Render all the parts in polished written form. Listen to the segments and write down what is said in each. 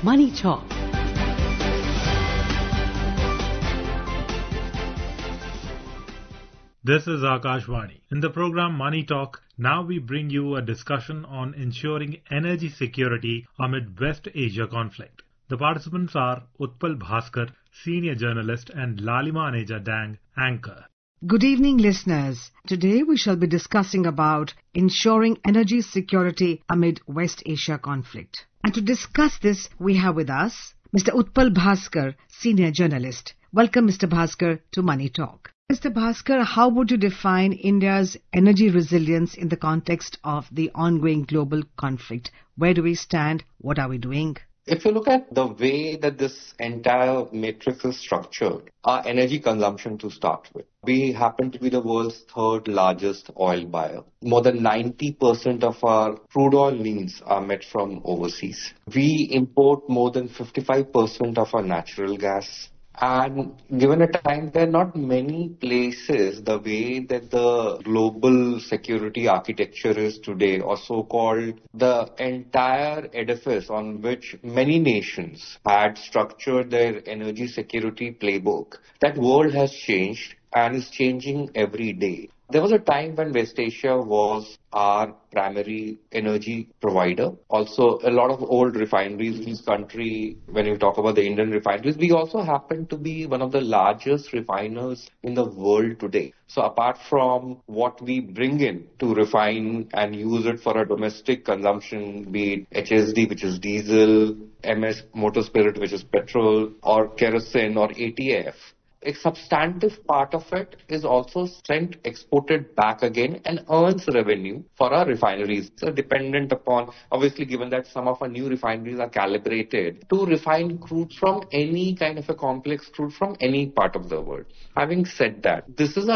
Money Talk. This is Akashvani. In the program Money Talk, now we bring you a discussion on ensuring energy security amid West Asia conflict. The participants are Utpal Bhaskar, senior journalist, and Lalima Aneja Dang, anchor. Good evening, listeners. Today we shall be discussing about ensuring energy security amid West Asia conflict. And to discuss this, we have with us Mr. Utpal Bhaskar, senior journalist. Welcome, Mr. Bhaskar, to Money Talk. Mr. Bhaskar, how would you define India's energy resilience in the context of the ongoing global conflict? Where do we stand? What are we doing? If you look at the way that this entire matrix is structured, our energy consumption to start with, we happen to be the world's third largest oil buyer. More than 90% of our crude oil needs are met from overseas. We import more than 55% of our natural gas. And given a time, there are not many places the way that the global security architecture is today, or so-called the entire edifice on which many nations had structured their energy security playbook. That world has changed and is changing every day. There was a time when West Asia was our primary energy provider. Also, a lot of old refineries in this country, when you talk about the Indian refineries, we also happen to be one of the largest refiners in the world today. So apart from what we bring in to refine and use it for our domestic consumption, be it HSD, which is diesel, MS motor spirit, which is petrol, or kerosene or ATF, a substantive part of it is also sent, exported back again and earns revenue for our refineries. So dependent upon, obviously given that some of our new refineries are calibrated to refine crude from any kind of a complex crude from any part of the world. Having said that, this is an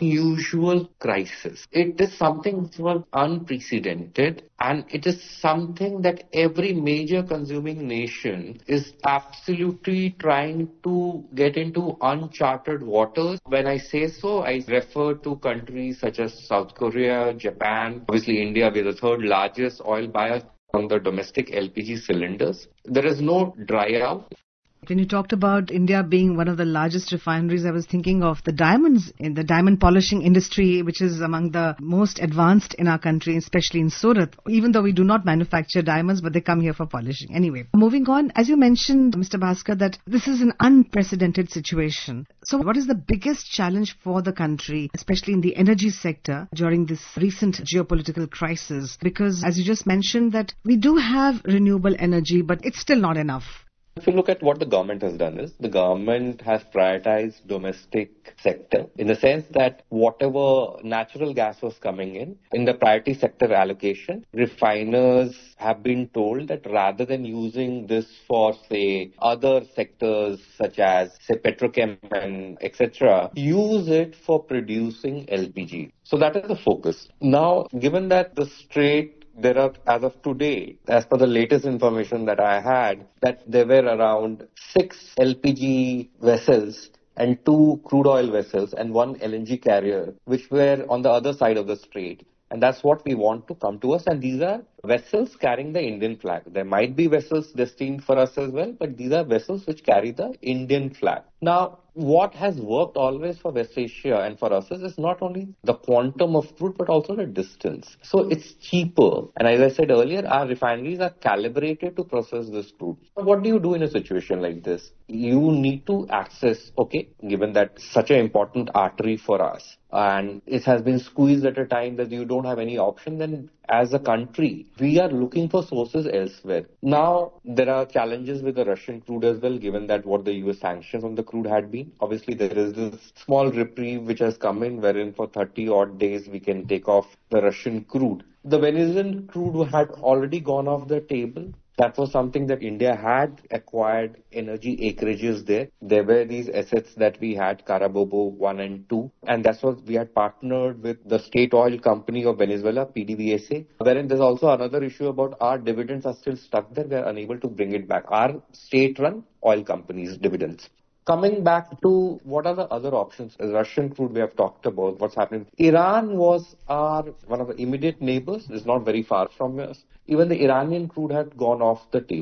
unusual crisis. It is something which was unprecedented, and it is something that every major consuming nation is absolutely trying to get into uncharted waters. When I say so, I refer to countries such as South Korea, Japan, obviously India. We are the third largest oil buyer on the domestic LPG cylinders. There is no dry out. When you talked about India being one of the largest refineries, I was thinking of the diamonds in the diamond polishing industry, which is among the most advanced in our country, especially in Surat. Even though we do not manufacture diamonds, but they come here for polishing. Anyway, moving on, as you mentioned, Mr. Bhaskar, that this is an unprecedented situation. So what is the biggest challenge for the country, especially in the energy sector, during this recent geopolitical crisis? Because as you just mentioned, that we do have renewable energy, but it's still not enough. If you look at what the government has done is, the government has prioritized domestic sector in the sense that whatever natural gas was coming in the priority sector allocation, refiners have been told that rather than using this for, say, other sectors such as, say, petrochem and etc., use it for producing LPG. So that is the focus. Now, given that the Strait, there are, as of today, as per the latest information that I had, that there were around 6 LPG vessels and 2 crude oil vessels and 1 LNG carrier, which were on the other side of the strait. And that's what we want to come to us. And these are vessels carrying the Indian flag. There might be vessels destined for us as well, but these are vessels which carry the Indian flag. Now, what has worked always for West Asia and for us is not only the quantum of crude, but also the distance. So it's cheaper. And as I said earlier, our refineries are calibrated to process this crude. So what do you do in a situation like this? You need to access, given that such an important artery for us, and it has been squeezed at a time that you don't have any option, then as a country, we are looking for sources elsewhere. Now, there are challenges with the Russian crude as well, given that what the US sanctions on the crude had been. Obviously, there is this small reprieve which has come in, wherein for 30 odd days we can take off the Russian crude. The Venezuelan crude had already gone off the table. That was something that India had acquired energy acreages there. There were these assets that we had, Carabobo 1 and 2. And that's what we had partnered with the state oil company of Venezuela, PDVSA. Wherein there's also another issue about our dividends are still stuck there. We are unable to bring it back. Our state-run oil companies' dividends. Coming back to what are the other options? Russian crude we have talked about, what's happening. Iran was one of the immediate neighbors, is not very far from us. Even the Iranian crude had gone off the table.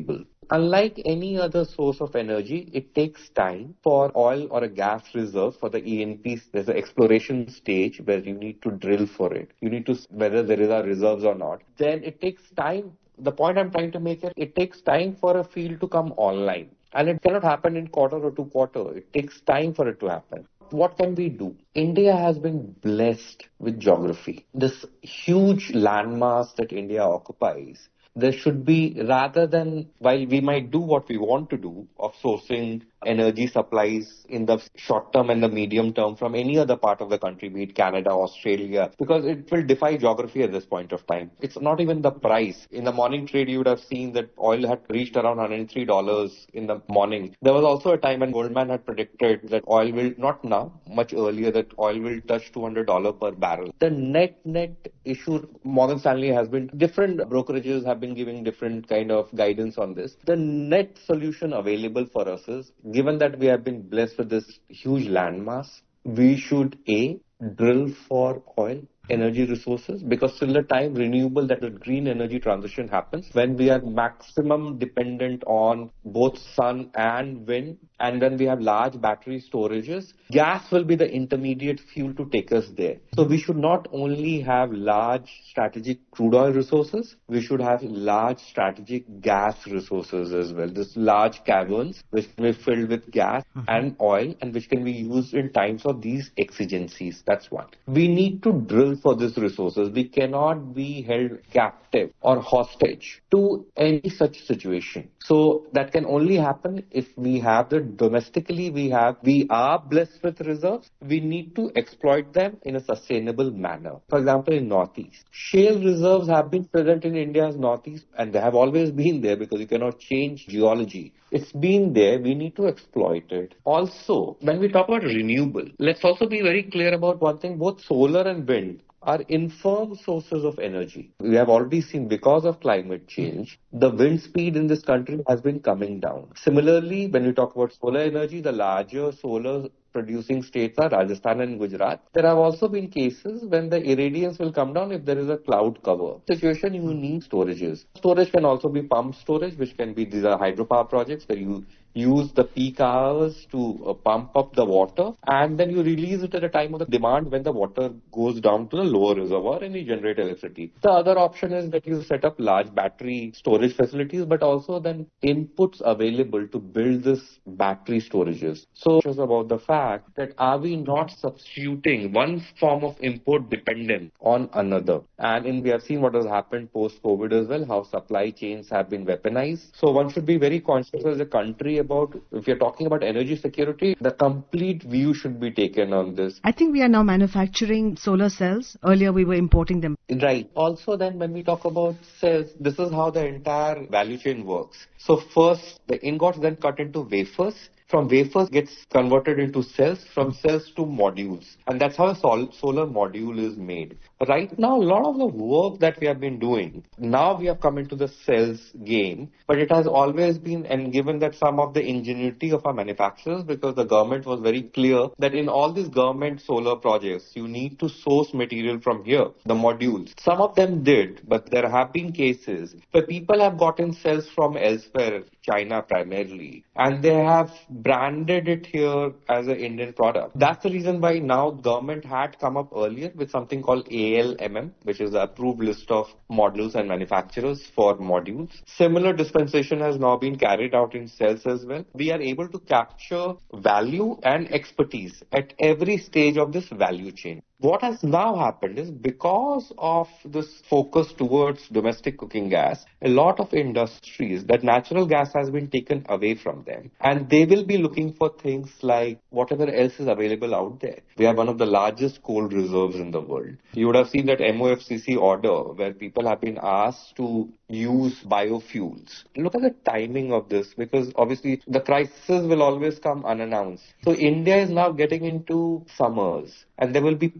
Unlike any other source of energy, it takes time for oil or a gas reserve for the E&P. There's an exploration stage where you need to drill for it. You need to, whether there is a reserves or not. Then it takes time. The point I'm trying to make is it takes time for a field to come online. And it cannot happen in quarter or 2 quarters. It takes time for it to happen. What can we do? India has been blessed with geography. This huge landmass that India occupies, there should be, rather than, while we might do what we want to do of sourcing energy supplies in the short term and the medium term from any other part of the country, be it Canada, Australia, because it will defy geography at this point of time. It's not even the price. In the morning trade, you would have seen that oil had reached around $103 in the morning. There was also a time when Goldman had predicted that oil will, not now, much earlier, that oil will touch $200 per barrel. The net issue, Morgan Stanley has been, different brokerages have been giving different kind of guidance on this. The net solution available for us is, given that we have been blessed with this huge landmass, we should drill for oil energy resources, because till the time renewable, that the green energy transition happens, when we are maximum dependent on both sun and wind, and when we have large battery storages, gas will be the intermediate fuel to take us there. So we should not only have large strategic crude oil resources, we should have large strategic gas resources as well. This large caverns which can be filled with gas and oil, and which can be used in times of these exigencies. That's what. We need to drill for these resources. We cannot be held captive or hostage to any such situation. So that can only happen if we have domestically we are blessed with reserves. We need to exploit them in a sustainable manner. For example, in Northeast, shale reserves have been present in India's Northeast, and they have always been there because you cannot change geology. It's been there. We need to exploit it. Also, when we talk about renewable, let's also be very clear about one thing. Both solar and wind are infirm sources of energy. We have already seen, because of climate change, the wind speed in this country has been coming down. Similarly, when we talk about solar energy, the larger solar producing states are Rajasthan and Gujarat. There have also been cases when the irradiance will come down if there is a cloud cover situation. You need storages. Storage can also be pump storage, which can be, these are hydropower projects where you use the peak hours to pump up the water, and then you release it at a time of the demand when the water goes down to the lower reservoir and you generate electricity. The other option is that you set up large battery storage facilities, but also then inputs available to build this battery storages. So it's about the fact that are we not substituting one form of import dependent on another? And we have seen what has happened post-COVID as well, how supply chains have been weaponized. So one should be very conscious as a country about, if you're talking about energy security, the complete view should be taken on this. I think we are now manufacturing solar cells. Earlier we were importing them. Right. Also then when we talk about cells, this is how the entire value chain works. So first, the ingots then cut into wafers. From wafers gets converted into cells, from cells to modules. And that's how a solar module is made. Right now, a lot of the work that we have been doing, now we have come into the cells game, but it has always been, and given that some of the ingenuity of our manufacturers, because the government was very clear that in all these government solar projects, you need to source material from here, the modules. Some of them did, but there have been cases where people have gotten cells from elsewhere, China primarily, and they have branded it here as an Indian product. That's the reason why now government had come up earlier with something called ALMM, which is the approved list of modules and manufacturers for modules. Similar dispensation has now been carried out in cells as well. We are able to capture value and expertise at every stage of this value chain. What has now happened is, because of this focus towards domestic cooking gas, a lot of industries, that natural gas has been taken away from them. And they will be looking for things like whatever else is available out there. We have one of the largest coal reserves in the world. You would have seen that MOFCC order where people have been asked to use biofuels. Look at the timing of this, because obviously the crisis will always come unannounced. So India is now getting into summers, and there will be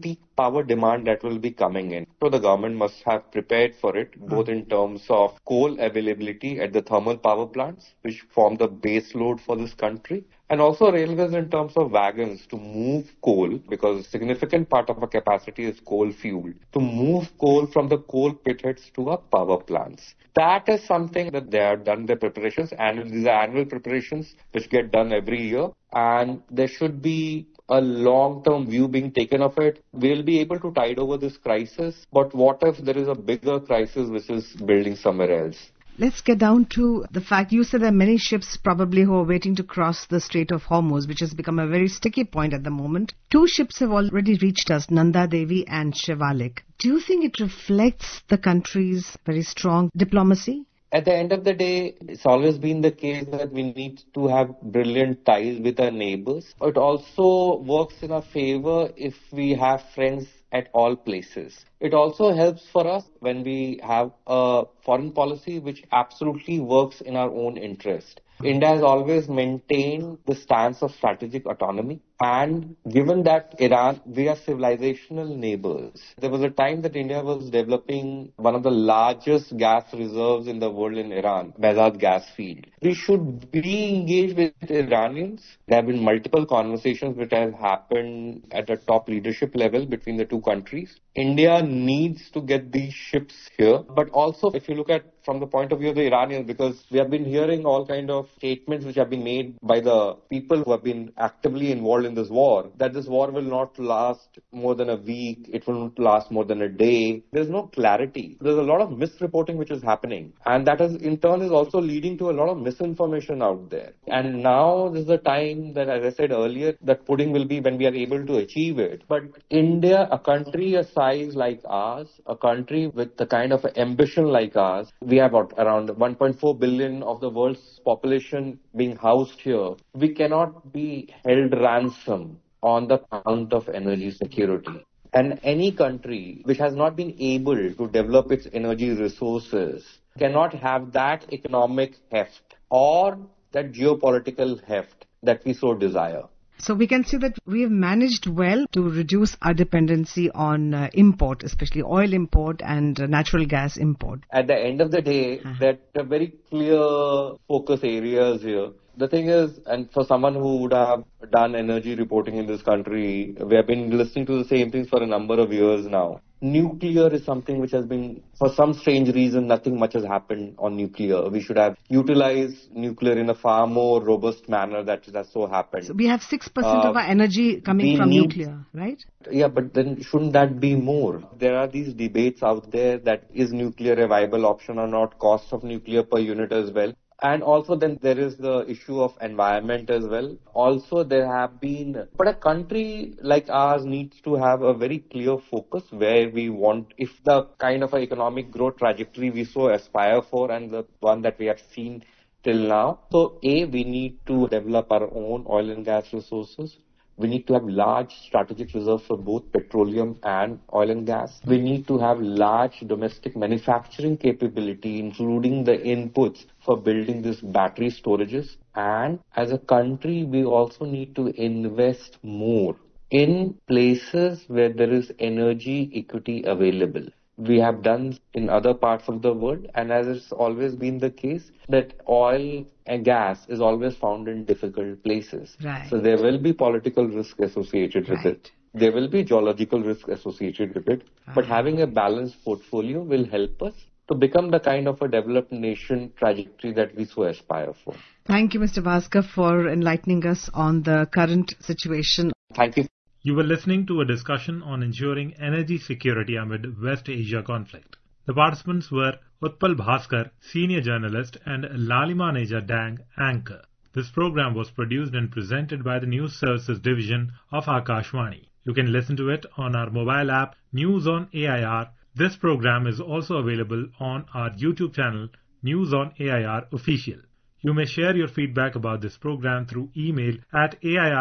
peak power demand that will be coming in. So the government must have prepared for it, both in terms of coal availability at the thermal power plants, which form the base load for this country, and also railways in terms of wagons to move coal, because a significant part of our capacity is coal fueled, to move coal from the coal pit heads to our power plants. That is something that they have done their preparations, and these are annual preparations which get done every year, and there should be a long-term view being taken of it. We'll be able to tide over this crisis, but what if there is a bigger crisis which is building somewhere else? Let's get down to the fact you said there are many ships probably who are waiting to cross the Strait of Hormuz, which has become a very sticky point at the moment. 2 ships have already reached us, Nanda Devi and Shivalik. Do you think it reflects the country's very strong diplomacy? At the end of the day, it's always been the case that we need to have brilliant ties with our neighbors. It also works in our favor if we have friends at all places. It also helps for us when we have a foreign policy which absolutely works in our own interest. India has always maintained the stance of strategic autonomy, and given that Iran, we are civilizational neighbors. There was a time that India was developing one of the largest gas reserves in the world in Iran, Behzad gas field. We should be engaged with Iranians. There have been multiple conversations which have happened at the top leadership level between the two countries. India needs to get these ships here, but also if you look at from the point of view of the Iranians, because we have been hearing all kind of statements which have been made by the people who have been actively involved in this war, that this war will not last more than a week, it will not last more than a day. There's no clarity. There's a lot of misreporting which is happening, and that is in turn is also leading to a lot of misinformation out there. And now this is the time that, as I said earlier, that pudding will be when we are able to achieve it. But India, a country a size like ours, a country with the kind of ambition like ours, we have around 1.4 billion of the world's population being housed here. We cannot be held ransom on the count of energy security. And any country which has not been able to develop its energy resources cannot have that economic heft or that geopolitical heft that we so desire. So we can say that we have managed well to reduce our dependency on import, especially oil import and natural gas import. At the end of the day, there are very clear focus areas here. The thing is, and for someone who would have done energy reporting in this country, we have been listening to the same things for a number of years now. Nuclear is something which has been, for some strange reason, nothing much has happened on nuclear. We should have utilized nuclear in a far more robust manner that so happened. So we have 6% of our energy coming from nuclear, right? Yeah, but then shouldn't that be more? There are these debates out there that is nuclear a viable option or not, cost of nuclear per unit as well. And also then there is the issue of environment as well. Also there have been, but a country like ours needs to have a very clear focus where we want, if the kind of economic growth trajectory we so aspire for and the one that we have seen till now. So we need to develop our own oil and gas resources. We need to have large strategic reserves for both petroleum and oil and gas. We need to have large domestic manufacturing capability, including the inputs for building these battery storages. And as a country, we also need to invest more in places where there is energy equity available. We have done in other parts of the world, and as it's always been the case, that oil and gas is always found in difficult places. Right. So there will be political risk associated with it. There will be geological risk associated with it. But having a balanced portfolio will help us to become the kind of a developed nation trajectory that we so aspire for. Thank you, Mr. Bhaskar, for enlightening us on the current situation. Thank you. You were listening to a discussion on ensuring energy security amid West Asia conflict. The participants were Utpal Bhaskar, senior journalist, and Lalima Neja Dang, anchor. This program was produced and presented by the News Services Division of Akashvani. You can listen to it on our mobile app, News on AIR. This program is also available on our YouTube channel, News on AIR Official. You may share your feedback about this program through email at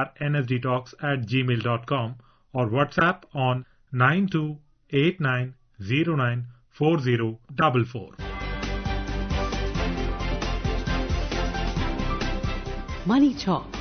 airnsdtalks@gmail.com or WhatsApp on 9289094044. Money Talk.